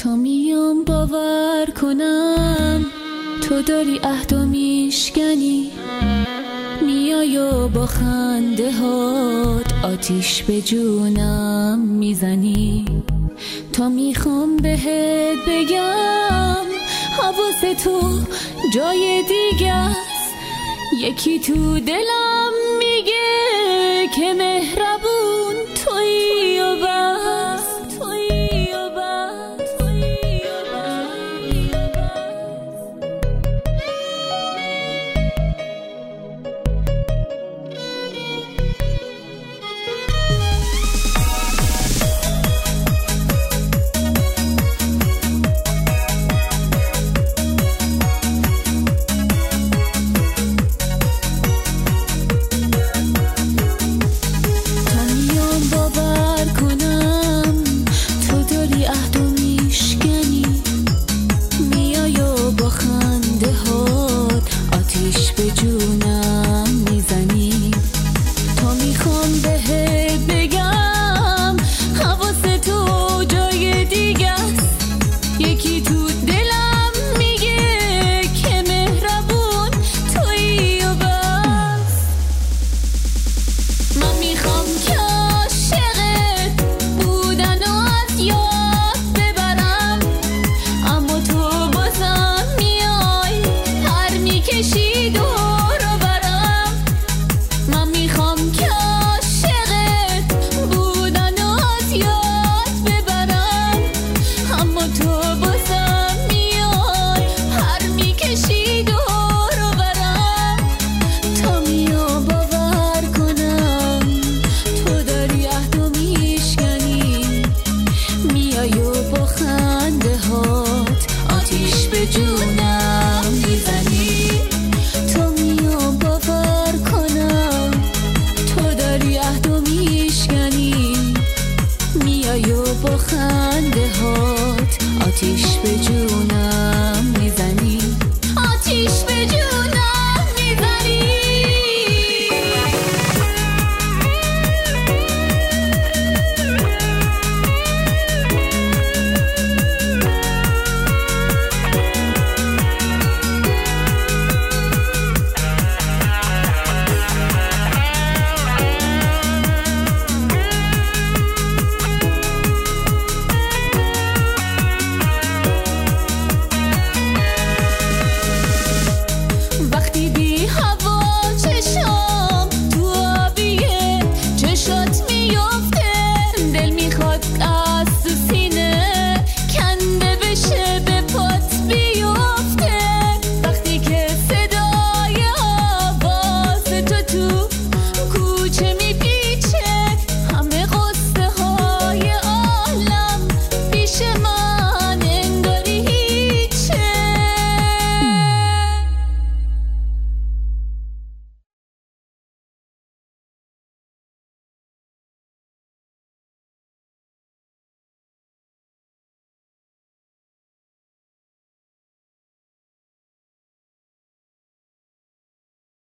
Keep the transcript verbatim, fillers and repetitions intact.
تا میام باور کنم تو داری عهد و میشکنی، میای و با خنده هات آتیش به جونم میزنی. تا میخوام بهت بگم حواس تو جای دیگه است، یکی تو دلم میگه که مهربون تویی و بس، تویی و بس، تویی و با خنده هات آتیش به جونم